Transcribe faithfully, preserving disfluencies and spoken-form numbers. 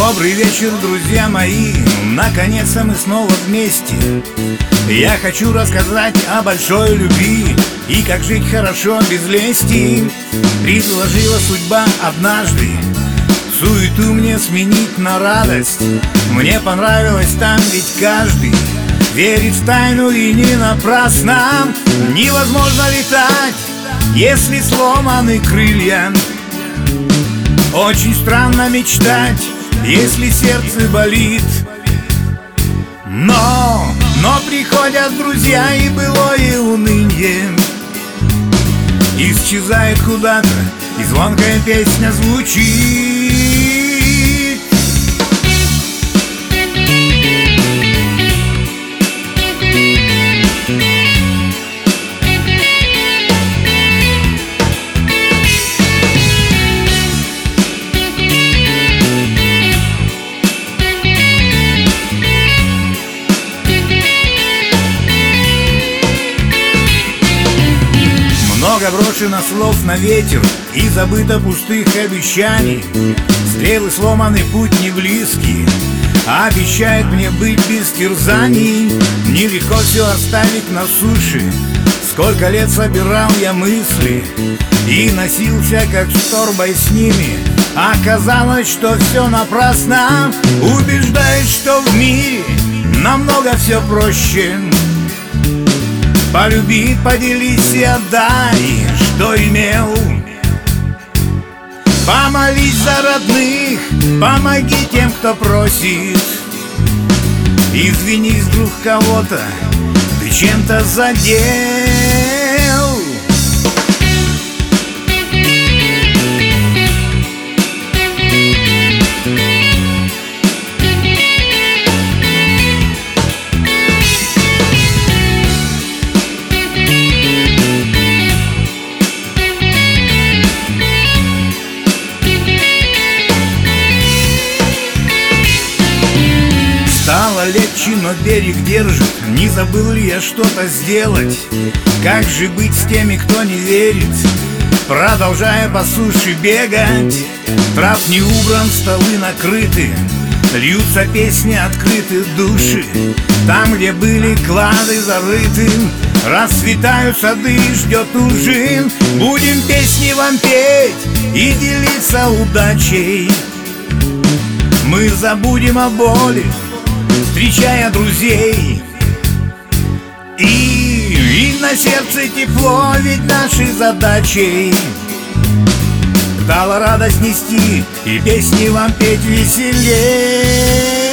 Добрый вечер, друзья мои, наконец-то мы снова вместе. Я хочу рассказать о большой любви и как жить хорошо без лести. Предложила судьба однажды суету мне сменить на радость. Мне понравилось там, ведь каждый верит в тайну и не напрасно. Невозможно летать, если сломаны крылья. Очень странно мечтать, если сердце болит. Но, но приходят друзья, и былое уныние исчезает куда-то, и звонкая песня звучит. Много брошено слов на ветер и забыто пустых обещаний. Стрелы сломаны, путь не близкий, а обещает мне быть без терзаний. Нелегко все оставить на суше. Сколько лет собирал я мысли и носился как с торбой с ними. Оказалось, что все напрасно. Убеждает, что в мире намного все проще. Полюби, поделись и отдай, что имел. Помолись за родных, помоги тем, кто просит. Извинись, вдруг кого-то ты чем-то задел. Стало легче, но берег держит. Не забыл ли я что-то сделать? Как же быть с теми, кто не верит? Продолжая по суше бегать, трав не убран, столы накрыты, льются песни, открыты души. Там, где были клады зарыты, расцветают сады, ждет ужин. Будем песни вам петь и делиться удачей. Мы забудем о боли, встречая друзей. И, и на сердце тепло, ведь нашей задачей стала радость нести и песни вам петь веселей.